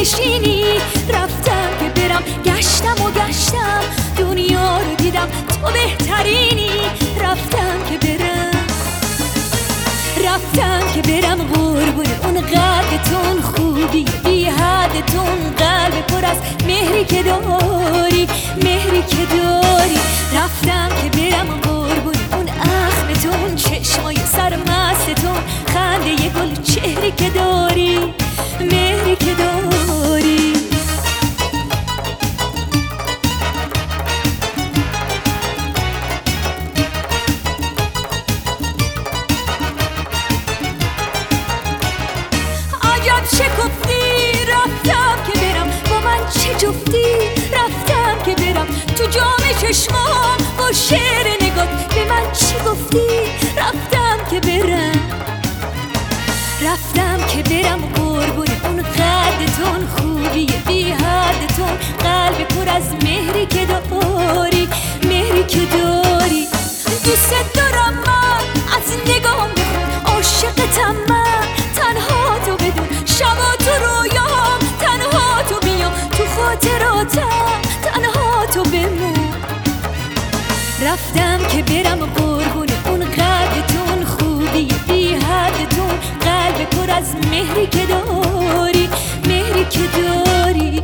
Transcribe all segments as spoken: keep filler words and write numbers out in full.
بشینی. رفتم که برم، گشتم و گشتم، دنیا رو دیدم تو بهترینی. رفتم که برم، رفتم که برم قربون اون قدتون، خوبی بی حدتون، قلب پر از مهری که داری، مهری که داری. رفتم که برم قربون اون اخمتون، چشمای سرمستتون، خنده ی گل چهری که داری، مهری که داری. شکفتی رفتم که برم، با من چه جفتی. رفتم که برم تو جام چشمام، با شعر نگات به من چی گفتی. رفتم که برم، رفتم که برم قربون اون قدتون، خوبی بی حدتون، قلب پر از مهری که داری، مهری که داری. دوست دارم من، از نگام بخون، عاشقتم من، تنها تو بدون، شبا تو رویام، تنها تو بیام، تو خاطراتم، تنها تو بمون. رفتم که برم قربون اون قدتون، خوبی بی حدتون، قلب پر از مهری که داری، مهری که داری.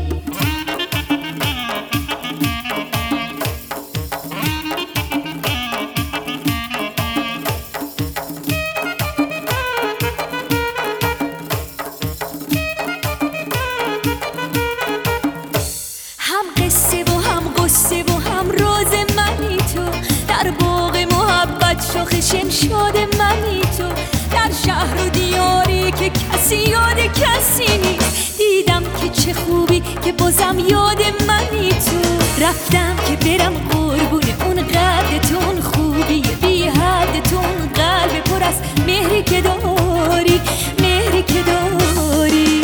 شاخ شمشاد منی تو، در شهر و دیاری که کسی یاد کسی نیست. دیدم که چه خوبی که بازم یاد منی تو. رفتم که برم قربون اون قدتون، خوبی بی حدتون، قلب پر از مهری که داری، مهری که داری.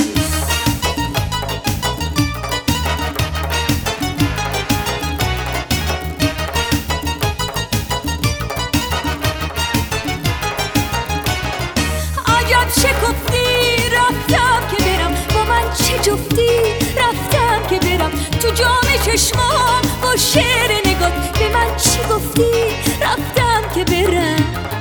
شکفتی رفتم که برم، با من چه جفتی. رفتم که برم تو جام چشمام، با شعر نگات به من چی گفتی. رفتم که برم،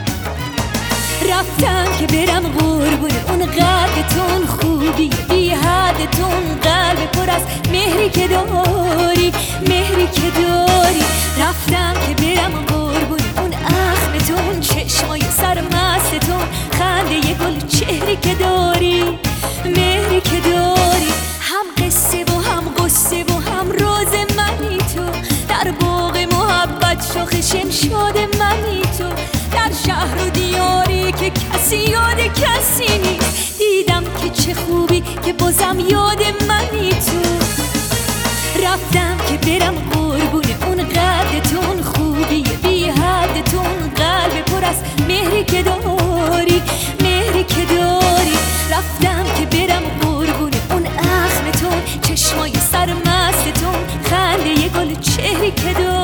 رفتم که برم قربون اون قدتون، خوبی بی حدتون، قلب پر از مهری که داری، مهری که داری. رفتم که برم قربون اون اخمتون، چشمای سرمستتون، خنده ی گل چهری که داری، مهری که داری. هم قصه و هم قصه و هم راز منی تو، در باغ محبت شاخ شمشاد منی تو، در شهر و دیاری که کسی یاد کسی نیست. دیدم که چه خوبی که بازم یاد منی تو. رفتم که برم قربون اون قدتون، خوبی بی حدتون، قلب پر از مهری که داری، مهری که داری. رفتم که برم قربون اون اخمتون، چشمای سرمستتون، خنده ی گل چهری که داری.